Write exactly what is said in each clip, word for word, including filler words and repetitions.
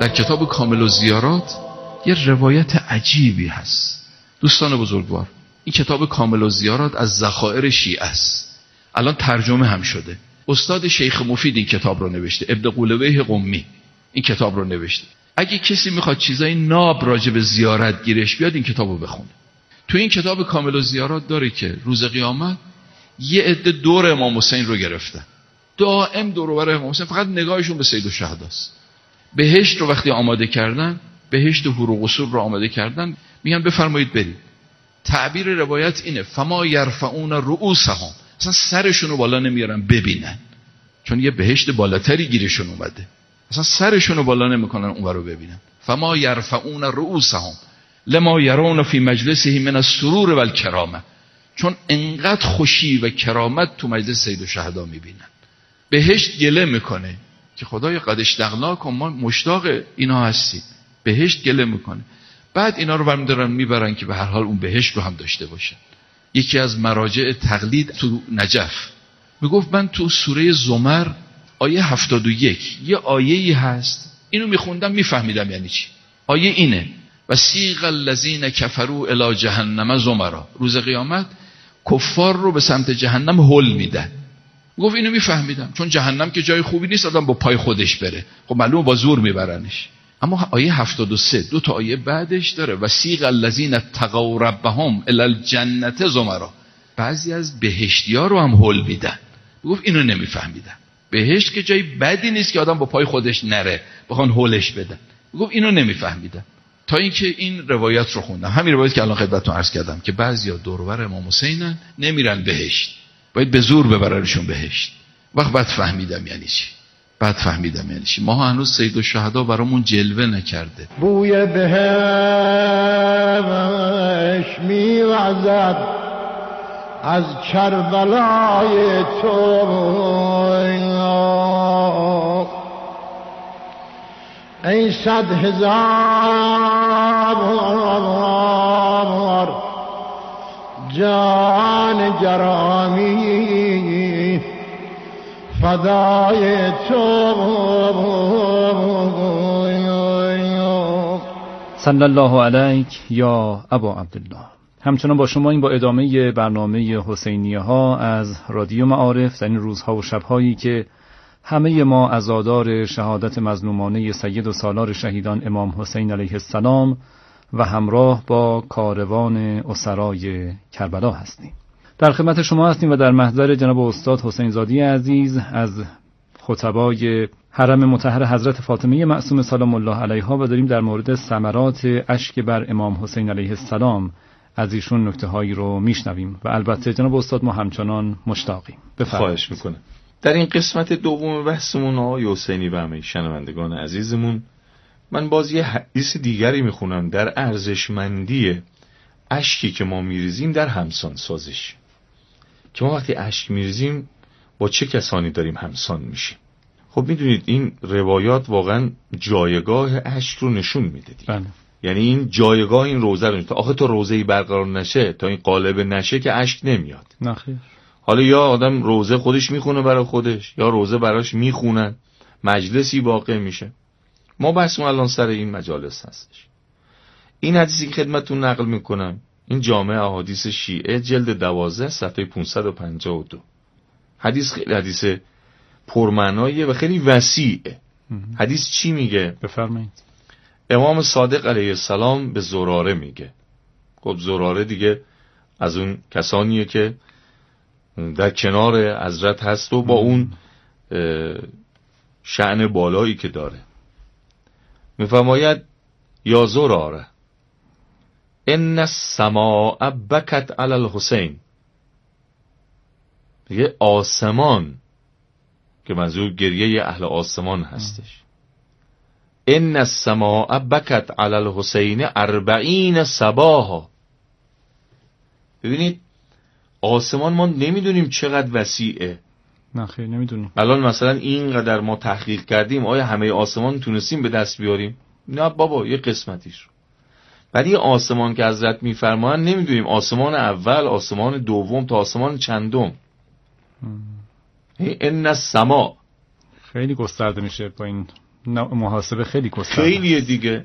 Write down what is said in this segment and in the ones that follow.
در کتاب کامل الزیارات یه روایت عجیبی هست. دوستان بزرگوار، این کتاب کامل الزیارات از ذخایر شیعه است. الان ترجمه هم شده. استاد شیخ مفید این کتاب رو نوشته، ابن قولویه قمی این کتاب رو نوشته. اگه کسی میخواد چیزای ناب راجع به زیارت گیرش بیاد این کتابو بخونه. تو این کتاب کامل الزیارات داره که روز قیامت یه عده دور امام حسین رو گرفتن، دائم دور و بر امام حسین، فقط نگاهشون به سید الشهداست. بهشت رو وقتی آماده کردن، بهشت حور و قصور رو آماده کردن، میگن بفرمایید برید. تعبیر روایت اینه فما یرفعون رؤوسهم، اصلا سرشون رو بالا نمیارن ببینن، چون یه بهشت بالاتری گیرشون اومده، اصلا سرشون رو بالا نمیکنن اون رو ببینن. فما یرفعون رؤوسهم لما یرون فی مجلسه من السرور و الکرامه، چون انقدر خوشی و کرامت تو مجلس سید الشهدا میبینن. بهشت گله میکنه که خدای قد اشتقناکم، ما مشتاق اینا هستیم. بهشت گله میکنه، بعد اینا رو برمیدارن میبرن که به هر حال اون بهشت رو هم داشته باشن. یکی از مراجع تقلید تو نجف میگفت من تو سوره زمر آیه هفتاد و یک یه آیه‌ای هست، اینو میخوندم میفهمیدم یعنی چی. آیه اینه وسیق الذین کفروا الی جهنم زمرا، روز قیامت کفار رو به سمت جهنم هل میدن. گفت اینو میفهمیدم، چون جهنم که جای خوبی نیست آدم با پای خودش بره، خب معلومه با زور میبرنش. اما آیه هفتاد و سه دو تا آیه بعدش داره وسیق الذین اتقوا ربهم الی الجنة زمرا، بعضی از بهشتی‌ها رو هم هل میدن. گفت اینو نمیفهمیدم، بهشت که جای بدی نیست که آدم با پای خودش نره، بخوان هلش بدن. گفت اینو نمیفهمیدم تا اینکه این روایت رو خوندم، همین روایت که الان خدمتتون عرض کردم که بعضیا دور و بر امام حسینن نمیرن بهشت، باید به زور ببرنشون بهشت. وقت بعد فهمیدم یعنی چی، بعد فهمیدم یعنی چی. ما هنوز سید الشهدا برامون جلوه نکرده. بوی بهش میوزد از کربلای تو، ای صد هزار جان گرامی فدای تو. صلی الله علیک یا ابا عبدالله. همچنان با شما این با ادامه برنامه حسینیه ها از رادیو معارف در این روزها و شبهایی که همه ما عزادار شهادت مظلومانه سید و سالار شهیدان امام حسین علیه السلام و همراه با کاروان اسرای کربلا هستیم. در خدمت شما هستیم و در محضر جناب استاد حسین زادی عزیز از خطبای حرم مطهر حضرت فاطمه معصومه سلام الله علیها و داریم در مورد ثمرات اشک بر امام حسین علیه السلام از ایشون نکته هایی رو میشنویم و البته جناب استاد ما همچنان مشتاقیم. بفرمایید. خواهش میکنم. در این قسمت دوم بحثمون آقای حسینی و همه شنوندگان عزیزمون، من باز یه حدیث دیگری میخونم در ارزشمندی اشکی که ما میریزیم در همسان سازش، که ما وقتی اشک میریزیم با چه کسانی داریم همسان میشیم. خب میدونید این روایات واقعا جایگاه اشک رو نشون میده دیگه. یعنی این جایگاه این روزه رو نشون. آخه تو روزه‌ای برقرار نشه، تا این قالب نشه که اشک نمیاد. نخیر. حالا یا آدم روزه خودش میخونه برای خودش، یا روزه براش میخونن، مجلسی واقع میشه. ما بحثمون الان سر این مجالس هستش. این حدیثی که خدمتتون نقل میکنم، این جامع احادیث شیعه جلد دوازده صفحه پانصد و پنجاه و دو. حدیث خیلی حدیث پرمعناییه و خیلی وسیعه. حدیث چی میگه؟ بفرمایید. امام صادق علیه السلام به زراره میگه. خب زراره دیگه از اون کسانیه که در کنار حضرت هست و با اون شأن بالایی که داره. میفرماید یا زراره ان السماء بکت علی الحسین، میگه آسمان، که منظور گریه اهل آسمان هستش، ان السماء بکت علی الحسین اربعین صباحا. ببینید آسمان ما نمیدونیم چقدر وسیعه. نه خیر نمیدونیم. الان مثلا اینقدر ما تحقیق کردیم، آیا همه آسمان تونستیم به دست بیاریم؟ نه بابا، یه قسمتیش رو. ولی آسمان که حضرت میفرمایند نمیدونیم آسمان اول، آسمان دوم تا آسمان چندم. ان السما خیلی گسترده میشه با این محاسبه خیلی گسترده، خیلیه دیگه.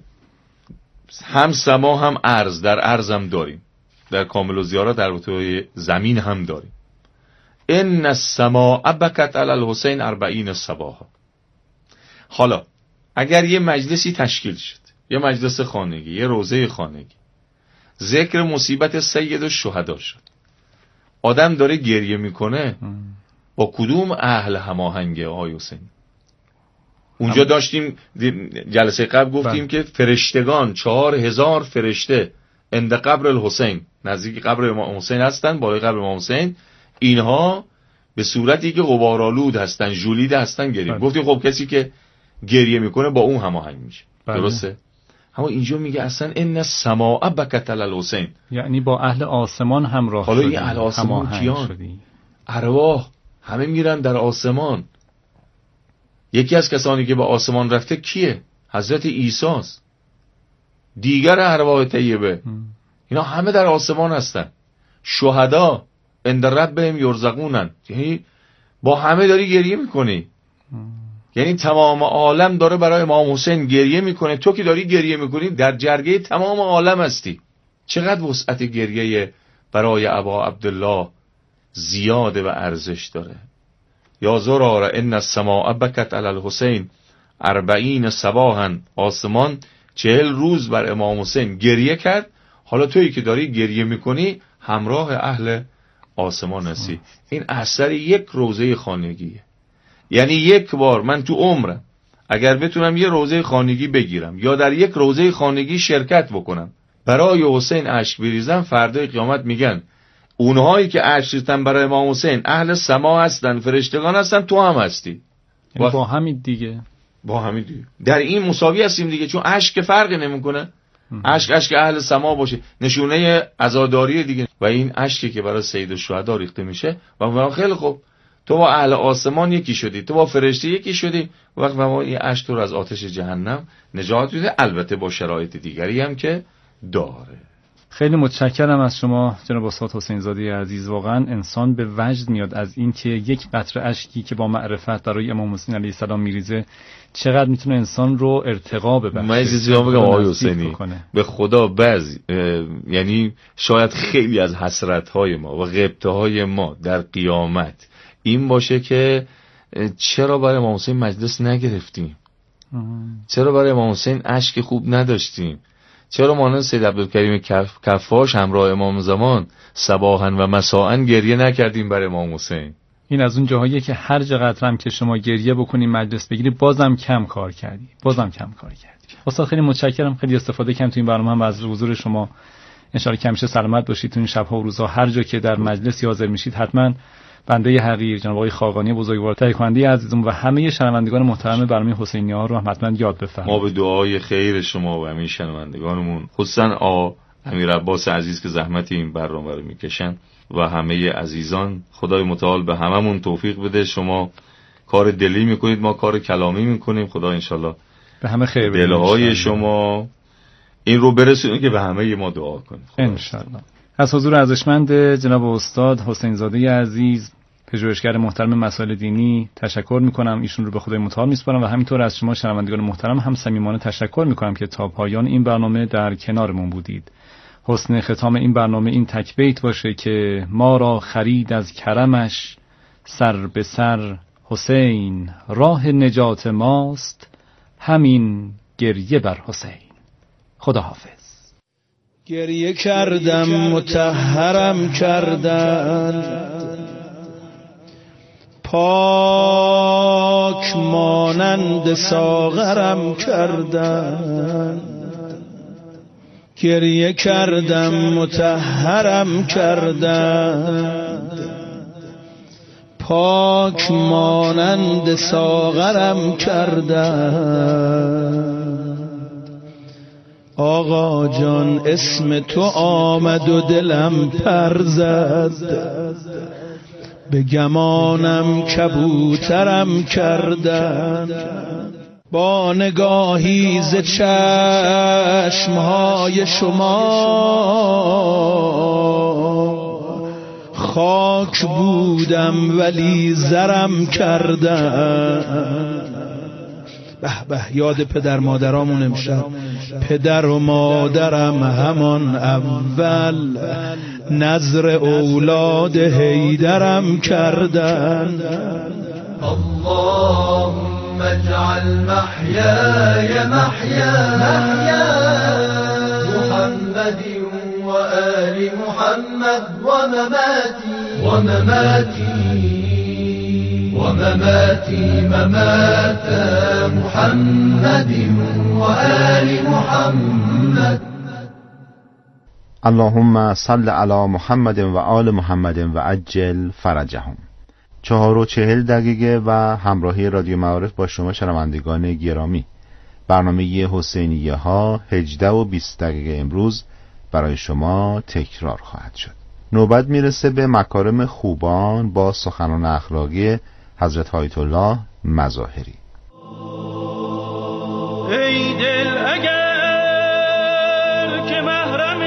هم سما هم ارز، در ارز هم داریم، در کامل الزیارات در رتبه زمین هم داریم. ان السماء بکت علی الحسین اربعین صباحا. حالا اگر یه مجلسی تشکیل شد، یه مجلس خانگی، یه روضه خانگی، ذکر مصیبت سید الشهدا شد، آدم داره گریه میکنه، با کدوم اهل هماهنگه آقای حسین؟ اونجا داشتیم جلسه قبل گفتیم که فرشتگان چهار هزار فرشته عند قبر الحسین، نزدیک قبر امام حسین هستن، بالای قبر امام حسین، اینها به صورتی که غبارآلود هستن، ژولید هستن، گریه. بله. گفتیم خب کسی که گریه میکنه با اون هماهنگ میشه. بله. درسته؟ اما اینجا میگه اصلا ان السماء بکت علی الحسین، یعنی با اهل آسمان همراه شدی. حالا این اهل آسمان کیان؟ شدی. ارواح همه میرن در آسمان. یکی از کسانی که به آسمان رفته کیه؟ حضرت عیسی است. دیگر ارواح طیبه اینا همه در آسمان هستن. شهدا عند ربهم یرزقونن، یعنی با همه داری گریه میکنی. یعنی تمام عالم داره برای امام حسین گریه میکنه. تو که داری گریه میکنی در جرگه تمام عالم هستی. چقدر وسعت گریه برای ابا عبدالله زیاده و ارزش داره. یا زرار ان السماء بکت علی الحسین اربعین صباحا، آسمان چهل روز بر امام حسین گریه کرد. حالا تویی که داری گریه میکنی همراه اهل آسمان هستی. این اثر یک روضه خانگیه. یعنی یک بار من تو عمرم اگر بتونم یه روضه خانگی بگیرم یا در یک روضه خانگی شرکت بکنم، برای حسین اشک بریزم، فردای قیامت میگن اونهایی که اشک ریختن برای امام حسین اهل سما هستن، فرشتگان هستن، تو هم هستی. یعنی با همین دیگه با همین دیگه در این مساوی هستیم دیگه، چون اشک که فرقی نمیکنه. اشک اشک اهل سما باشه نشونه عزاداری دیگه. و این اشکی که برای سید الشهدا ریخته میشه و ما خیلی خوب تو با اهل آسمان یکی شدی، تو با فرشته یکی شدی، وقت ما این اشک رو از آتش جهنم نجات میده، البته با شرایط دیگری هم که داره. خیلی متشکرم از شما جناب استاد حسین زاده عزیز. واقعا انسان به وجد میاد از این که یک قطره اشکی که با معرفت برای امام حسین علیه السلام میریزه چقدر میتونه انسان رو ارتقا ببخشه. من چیزی بگم آقای حسینی، به خدا بعضی یعنی شاید خیلی از حسرت‌های ما و غبطه‌های ما در قیامت این باشه که چرا برای امام حسین مجلس نگرفتیم، چرا برای امام حسین اشک خوب نداشتیم، چرا مانند سید عبدالکریم کف... کفاش همراه امام زمان صباحاً و مساءاً گریه نکردیم برای امام حسین. این از اون جاهاییه که هر چقدر هم که شما گریه بکنی مجلس بگیری بازم کم کار کردی، بازم کم کار کردی. استاد خیلی متشکرم، خیلی استفاده کردم تو این برنامه هم از حضور شما. ان شاء الله که همیشه سلامت باشید تو این شب‌ها و روزها. هر جا که در مجلس حاضر میشید حتما بنده حقیر جناب آقای خاقانی بزرگوار، تهیه کننده عزیزم و همه شنوندگان محترم برنامه حسینی‌ها رو حتما یاد بفرمایید. ما به دعای خیر شما و همه شنوندگانمون، خصوصا آ امیر عباس عزیز که زحمت این برنامه رو میکشن و همه عزیزان، خدای متعال به هممون توفیق بده. شما کار دلی میکنید، ما کار کلامی میکنیم. خدا انشالله به همه خیر بده. دلهای شما این رو برسونه که به همه ما دعا کنید انشالله. از حضور ارزشمند جناب استاد حسین زاده عزیز، پژوهشگر محترم مسائل دینی تشکر میکنم. ایشون رو به خدای متعال میسپارم و همینطور از شما شنوندگان محترم هم صمیمانه تشکر میکنم که تا پایان این برنامه در کنارمون بودید. حسن ختام این برنامه این تک بیت باشه که ما را خرید از کرمش سر به سر حسین، راه نجات ماست همین گریه بر حسین. خدا حافظ. گریه کردم مطهرم کردن، پاک مانند ساغرم کردن. گریه کردم مطهرم کردن، پاک مانند ساغرم کردن. آقا جان اسم تو آمد و دلم پر زد، به گمانم کبوترم کردن. با نگاهی ز چشمهای شما خاک بودم ولی زرم کردن. به به یاد پدر مادرامون امشب. پدر و مادرم همان اول نظر اولاد حیدرم کردن. اللهم اجعل محیای محیا محمد و آل محمد و مماتی و مماتی و مماتی ممات محمد و آل محمد. اللهم صل علی محمد و آل محمد و عجل فرجهم. چهار و چهل دقیقه و همراهی رادیو معارف با شما شنوندگان گرامی. برنامه حسینیه ها هجده و بیست دقیقه امروز برای شما تکرار خواهد شد. نوبت میرسه به مکارم خوبان با سخنان اخلاقی حضرت آیت الله مظاهری. ای دل اگر که محرم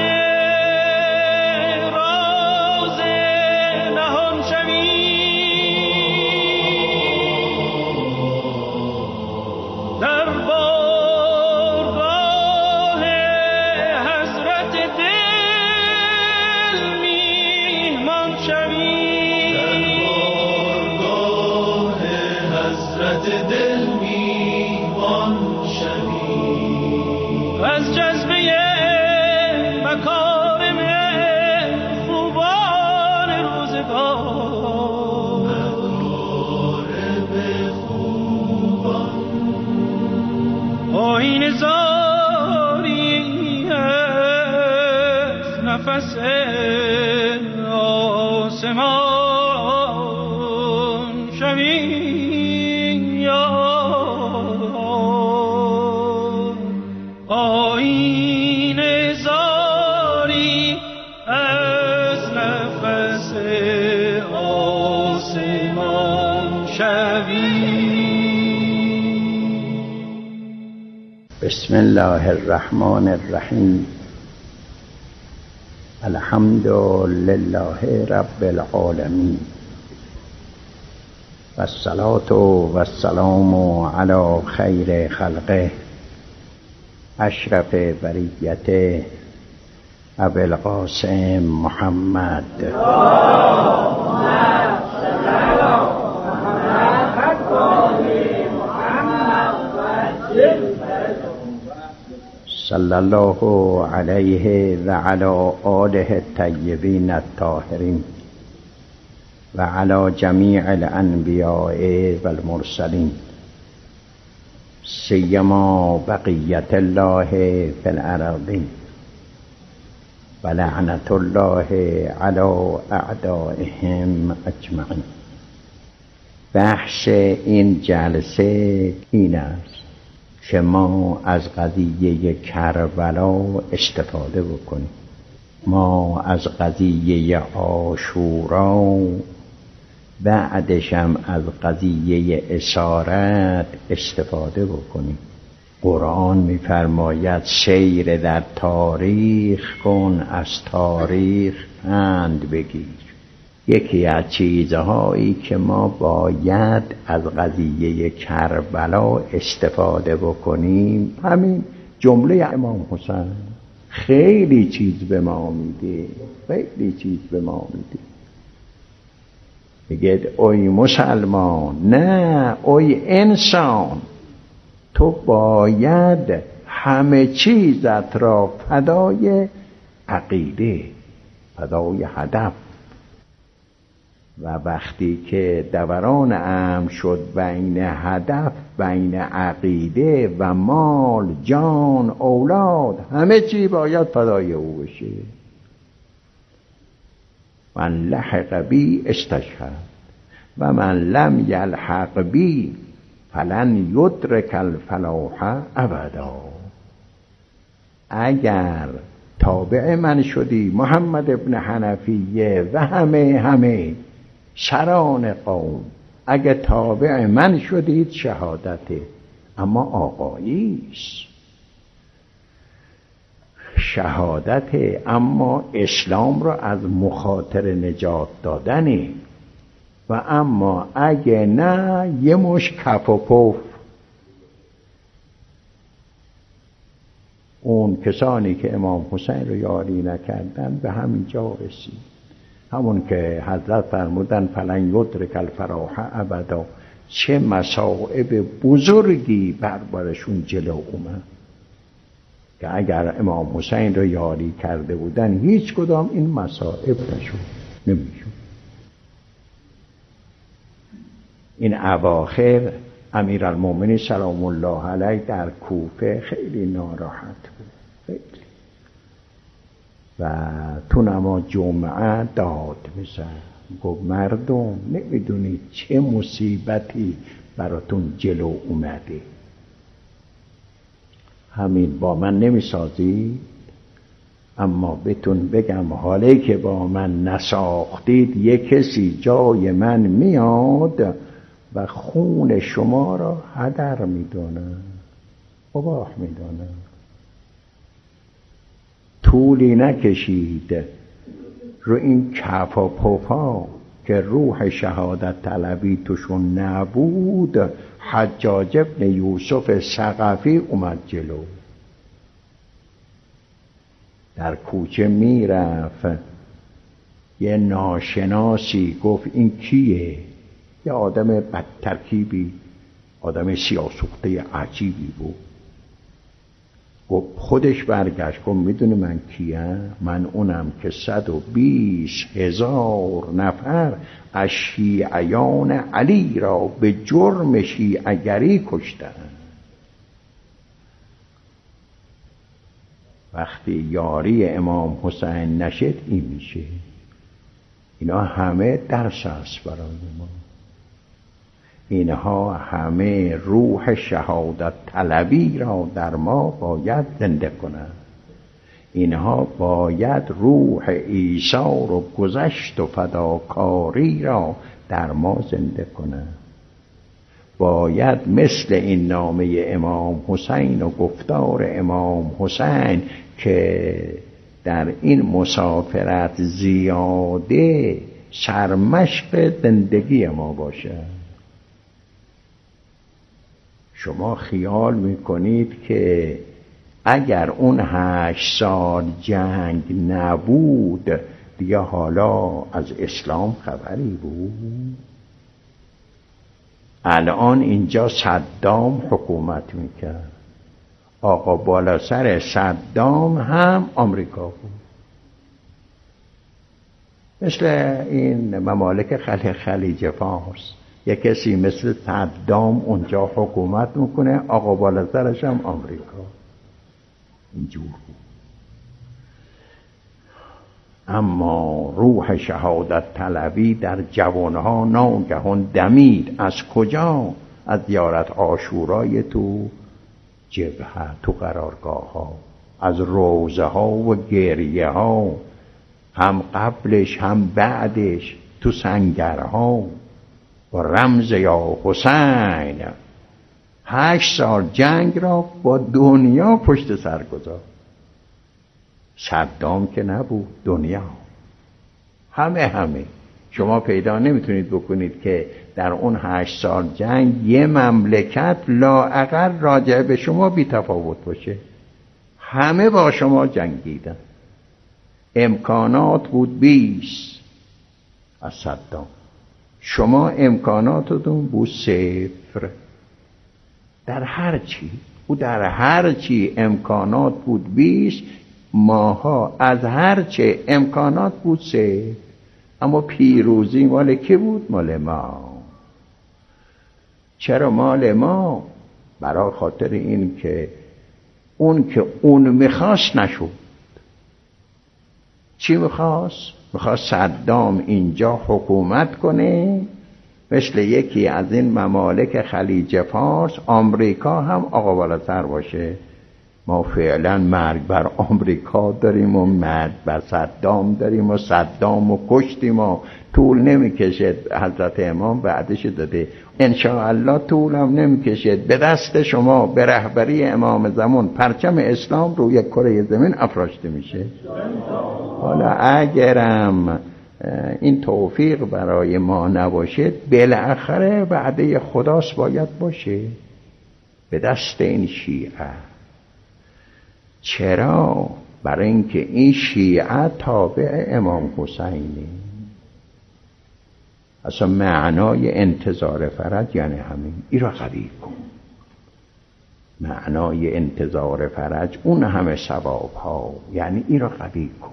راز نهان شوی، در بارگاه حضرت دل میهمان شوی، در بارگاه حضرت دل میهمان شوی، از جذبه مکارم خوبان روزگار، مکارم خوبان آیین زاری از نفس آسمان شوی یا آیین زاری از نفس آسمان شوی. بسم الله الرحمن الرحیم. الحمد لله رب العالمین و الصلاة و السلام علی خیر خلقه اشرف بریت ابی القاسم محمد صلی الله علیه و علی آله الطیبین الطاهرین و علی جمیع الانبیاء و المرسلین سیما بقیت الله فی الارضین و لعنت الله علی اعدائهم اجمعین. بحث این جلسه این است که ما از قضیه کربلا استفاده بکنیم، ما از قضیه عاشورا بعدش هم از قضیه اسارت استفاده بکنیم. قرآن می‌فرماید سیر در تاریخ کن، از تاریخ پند بگیر. یکی از چیزهایی که ما باید از قضیه کربلا استفاده بکنیم همین جمله امام حسین. خیلی چیز به ما میده، خیلی چیز به ما میده. میگه اوی مسلمان، نه اوی انسان، تو باید همه چیزت را فدای عقیده، فدای هدف. و وقتی که دوران امر شد بین هدف، بین عقیده و مال، جان، اولاد، همه چی باید فدای او بشه. من لحق بی استشهد و من لم یلحق بی فلن یدرک الفلاح ابدا. اگر تابع من شدی محمد ابن حنفیه و همه همه سران قوم، اگه تابع من شدید شهادته، اما آقاییست شهادته، اما اسلام را از مخاطر نجات دادنه. و اما اگه نه یه مش کف و پف، اون کسانی که امام حسین رو یاری نکردن به همین جا رسید. همون که حضرت فرمودن فلن یدرک الفراح ابدا، چه مصائب بزرگی بر برشون جلو اومد که اگر امام حسین رو یاری کرده بودن هیچ کدام این مصائب نشد، نمیشد. این اواخر امیرالمومنین سلام الله علیه در کوفه خیلی ناراحت بود، خیلی. و تو نماز جمعه داد میزد، گفت مردم نمیدونید چه مصیبتی براتون جلو اومده، همین با من نمیسازید، اما بهتون بگم حالی که با من نساختید یک کسی جای من میاد و خون شما را هدر میدونه، مباح میدونه. طولی نکشید رو این کف و پفا که روح شهادت طلبی توشون نبود، حجاج ابن یوسف ثقفی اومد جلو، در کوچه میرفت، یه ناشناسی گفت این کیه؟ یه آدم بدترکیبی، آدم سیاه‌سوخته عجیبی بود. گفت خودش برگشت گفت میدونی من کیم؟ من اونم که صد و بیست هزار نفر از شیعیان علی را به جرم شیعگری کشتن. وقتی یاری امام حسین نشد این میشه. اینا همه درس است برای ما، اینها همه روح شهادت طلبی را در ما باید زنده کنند. اینها باید روح ایثار و گذشت و فداکاری را در ما زنده کنند. باید مثل این نامه امام حسین و گفتار امام حسین که در این مسافرت زیاده سرمشق زندگی ما باشه. شما خیال میکنید که اگر اون هشت سال جنگ نبود دیگه حالا از اسلام خبری بود؟ الان اینجا صدام حکومت میکرد، آقا بالا سر صدام هم آمریکا بود. مثل این ممالک خلیج خلیج فارس، یک کسی مثل صدام اونجا حکومت میکنه، آقا بالا سرش هم آمریکا. اینجور بود. اما روح شهادت طلبی در جوانها ناگهان دمید. از کجا؟ از زیارت عاشورای تو جبهه، تو قرارگاه ها، از روزه ها و گریه ها، هم قبلش هم بعدش، تو سنگرها و رمز یا حسین. هشت سال جنگ را با دنیا پشت سر گذاشت. صدام که نبود، دنیا همه همه شما پیدا نمیتونید بکنید که در اون هشت سال جنگ یه مملکت لااقل راجع به شما بی تفاوت باشه. همه با شما جنگیدن. امکانات بود بیست از صدام، شما امکاناتتون بود صفر. در هر چی او در هر چی امکانات بود بیست، ماها از هر چه امکانات بود صفر. اما پیروزی مال کی بود؟ مال ما. چرا مال ما؟ برای خاطر این که اون که اون میخواست نشد. چی میخواست؟ میخواست صدام اینجا حکومت کنه مثل یکی از این ممالک خلیج فارس، آمریکا هم آقا بالا سر باشه. ما فعلا مرگ بر آمریکا داریم و مرگ بر صدام داریم و صدام و کشتیم و طول نمیکشه. حضرت امام بعدش داده انشاءالله طول هم نمیکشه، به دست شما به رهبری امام زمان پرچم اسلام روی کره زمین افراشته میشه. حالا اگرم این توفیق برای ما نباشه، بالاخره وعده خداست باید باشه به دست این شیعه. چرا؟ برای اینکه این شیعه تابع امام حسینه. اصلا معنای انتظار فرج یعنی همین. این را قبیل کن. معنای انتظار فرج اون همه ثواب ها، یعنی این را قبیل کن.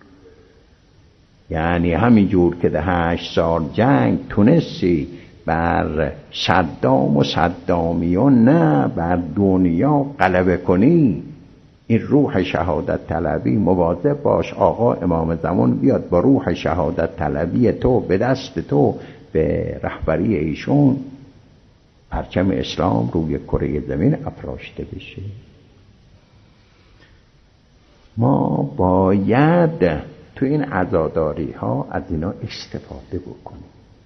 یعنی همین جور که ده هشت سال جنگ تونستی بر صدام و صدامیون نه بر دنیا غلبه کنی، این روح شهادت طلبی مواظب باش آقا امام زمان بیاد با روح شهادت طلبی تو به دست تو به رهبری ایشون پرچم اسلام روی کره زمین افراشته بشه. ما باید تو این عزاداری ها از اینا استفاده بکنیم.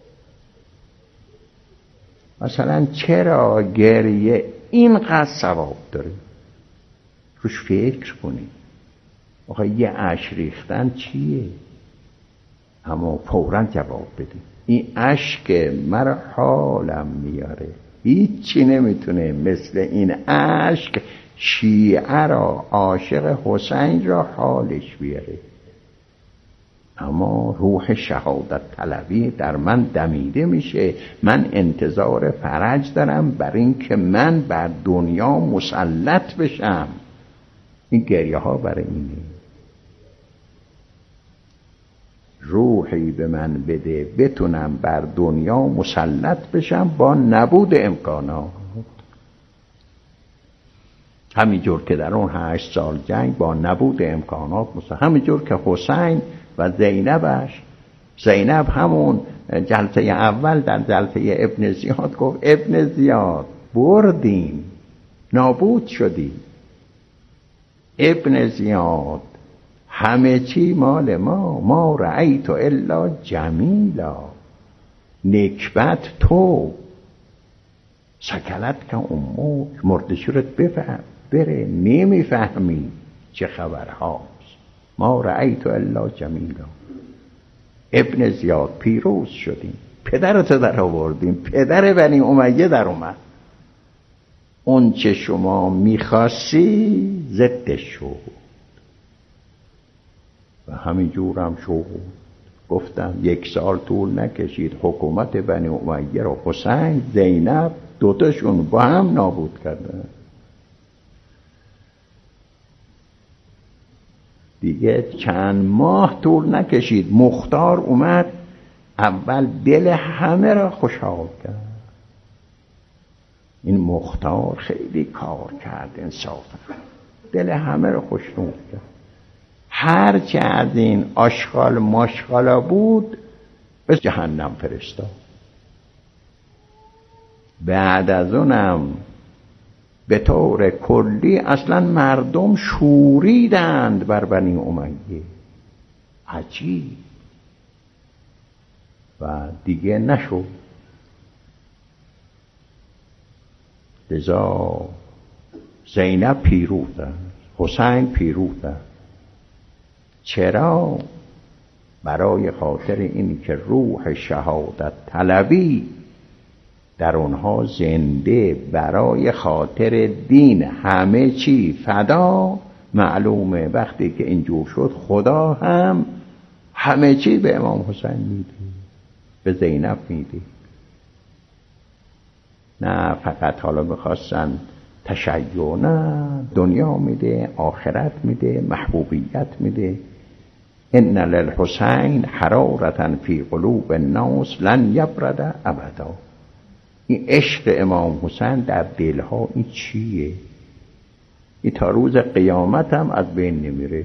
مثلا چرا گریه اینقدر ثواب داره؟ روش فکر کنیم. آقا یه اشک ریختن چیه؟ اما فوراً جواب بدیم. این اشک مرا حالم میاره. هیچی نمیتونه مثل این اشک شیعه را، عاشق حسین را حالش بیاره. اما روح شهادت طلبی در من دمیده میشه. من انتظار فرج دارم بر این که من بر دنیا مسلط بشم. این گریه ها برای اینه. روحی به من بده بتونم بر دنیا مسلط بشم با نبود امکانات. همینجور که در اون هشت سال جنگ با نبود امکانات مثلا همینجور که حسین و زینبش، زینب همون جلسه اول در جلسه ابن زیاد گفت ابن زیاد بردیم، نابود شدیم. ابن زیاد همه چی مال ما، ما رأیت الا جمیلا. نکبت تو سکلت که اموک، مردشورت بفهم بره، نمیفهمی چه خبرهاست. ما رأیت الا جمیلا. ابن زیاد پیروز شدیم، پدرت در آوردیم، پدر بنی امیه در اومد. اون چه شما میخواستی ضدش شد و همین جور هم شد. گفتم یک سال طول نکشید حکومت بنی امیه رو حسین، زینب دوتاشون با هم نابود کردن. دیگه چند ماه طول نکشید مختار اومد، اول دل همه را خوشحال کرد. این مختار خیلی کار کرد انصافا، دل همه را خوشنود کرد. هرچه از این آشغال ماشغالا بود به جهنم فرستاد. بعد از اونم به طور کلی اصلا مردم شوریدند بر بنی امیه. عجیب. و دیگه نشد. لذا زینب پیروز است، حسین پیروز است. چرا؟ برای خاطر این که روح شهادت طلبی در اونها زنده، برای خاطر دین همه چی فدا. معلومه وقتی که اینجور شد خدا هم همه چی به امام حسین میده، به زینب میده. نه فقط حالا میخواستن تشیع، نه دنیا میده، آخرت میده، محبوبیت میده. ان للحسین حرارة فی قلوب الناس لن یبرد ابدا. این عشق امام حسین در دلها این چیه؟ این تا روز قیامت هم از بین نمیره.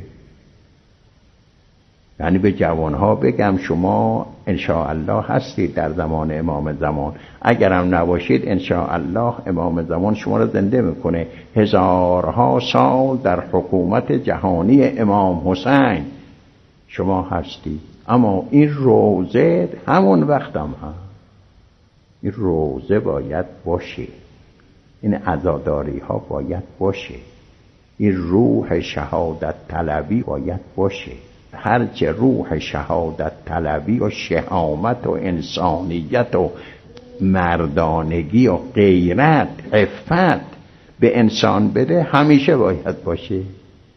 یعنی به جوانها بگم شما انشاءالله هستید در زمان امام زمان، اگرم نباشید انشاءالله امام زمان شما را زنده میکنه. هزارها سال در حکومت جهانی امام حسین شما هستید. اما این روزه همون وقت هم هست. این روزه باید باشه، این عزاداری ها باید باشه، این روح شهادت طلبی باید باشه. هرچه روح شهادت طلبی و شهامت و انسانیت و مردانگی و غیرت عفت به انسان بده همیشه باید باشه.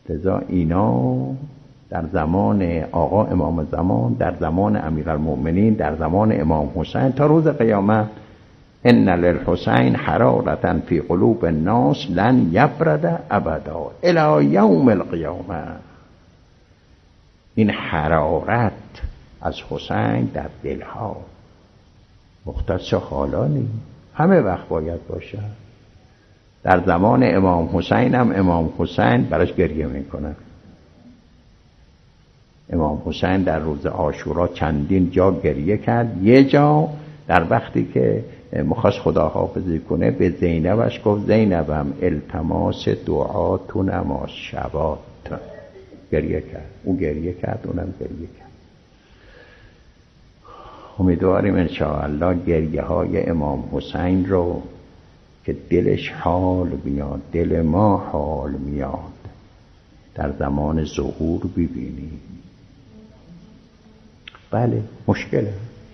لذا اینا در زمان آقا امام زمان، در زمان امیرالمؤمنین، در زمان امام حسین تا روز قیامت ان للحسین حرارة فی قلوب الناس لن یبرد ابدا الی یوم القیامه. این حرارت از حسین در دلها مختص حالا نیست، همه وقت باید باشه. در زمان امام حسین هم امام حسین براش گریه میکنه. امام حسین در روز عاشورا چندین جا گریه کرد. یه جا در وقتی که مخواست خداحافظی کنه به زینبش گفت زینبم التماس دعا تو نماز شبات. گریه کرد، او گریه کرد، اونم گریه کرد. امیدواریم انشاءالله گریه های امام حسین رو که دلش حال میاد، دل ما حال میاد، در زمان ظهور ببینیم. بله مشکله.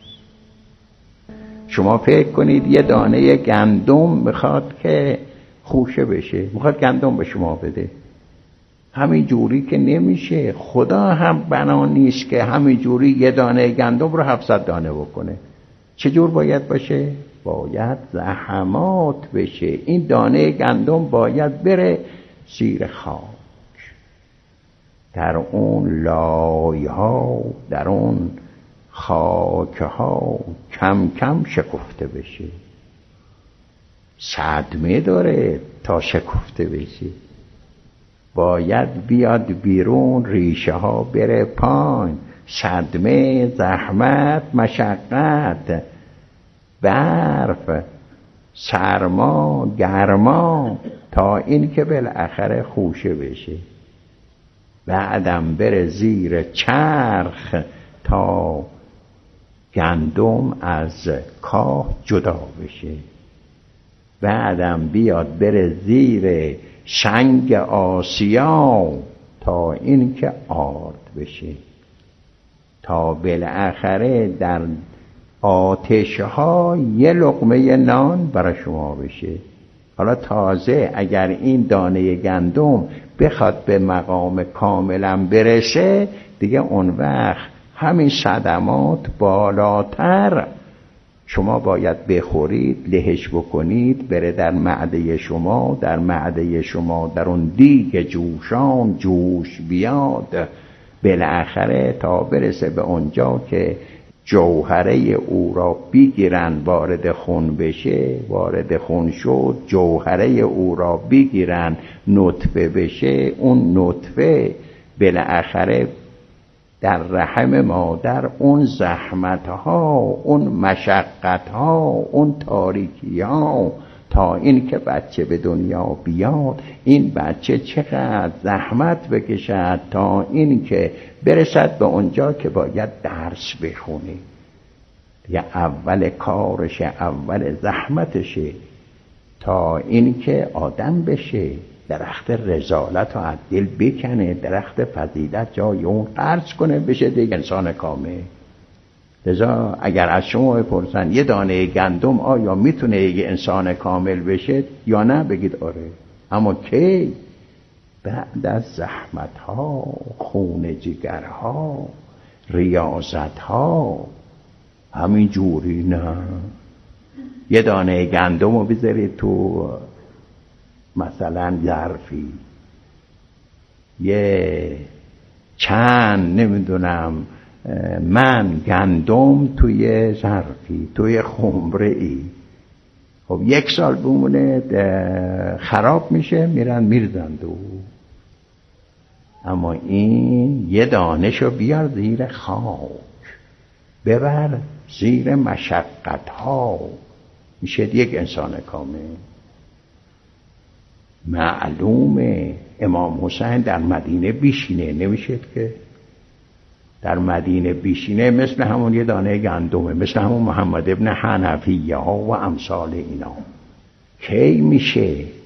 شما فکر کنید یه دانه گندم میخواد که خوشه بشه، میخواد گندم به شما بده، همین جوری که نمیشه. خدا هم بنا نیست که همین جوری یه دانه گندم رو هفتصد دانه بکنه. چجور باید باشه؟ باید زحمات بشه. این دانه گندم باید بره زیر خاک، در اون لایها، در اون خاکها کم کم شکفته بشه. صدمه داره تا شکفته بشه، باید بیاد بیرون، ریشه ها بره پایین. صدمه، زحمت، مشقت، برف، سرما، گرما، تا این که بالاخره خوشه بشه. بعدم بره زیر چرخ تا گندم از کاه جدا بشه. بعدم بیاد بره زیر سنگ آسیا تا این که آرد بشه، تا بالاخره در آتش ها یه لقمه نان برای شما بشه. حالا تازه اگر این دانه گندم بخواد به مقام کاملا برسه، دیگه اون وقت همین صدمات بالاتر شما باید بخورید، لهش بکنید، بره در معده شما، در معده شما در اون دیگ جوشان جوش بیاد، بالاخره تا برسه به اونجا که جوهره او را بگیرن، وارد خون بشه. وارد خون شد، جوهره او را بگیرن، نطفه بشه. اون نطفه بالاخره در رحم مادر اون زحمت ها، اون مشقت ها، اون تاریکی ها، تا این که بچه به دنیا بیاد، این بچه چقدر زحمت بکشد تا این که برسد به اونجا که باید درس بخونه. یا اول کارش، اول زحمتشه تا این که آدم بشه، درخت رذالت و عدل بکنه، درخت فضیلت جای اون قرض کنه، بشه دیگه انسان کامل. لذا اگر از شما بپرسن یه دانه گندم آیا میتونه یه انسان کامل بشه یا نه، بگید آره. اما کی؟ بعد از زحمت ها، خون جگرها، ریاضت ها. همین جوری نه. یه دانه گندم رو بذارید تو مثلا ظرفی، یه چند نمیدونم من گندم توی ظرفی، توی خمره ای، خب یک سال بمونه خراب میشه، میرن میرزن دو. اما این یه دانشو بیار زیر خاک، ببر زیر مشقت ها، میشه یک انسان کامل. معلومه امام حسین در مدینه بیشینه، نمیشه که در مدینه بیشینه مثل همون یه دانه گندمه، مثل همون محمد ابن حنفیه ها و امثال اینا. کی میشه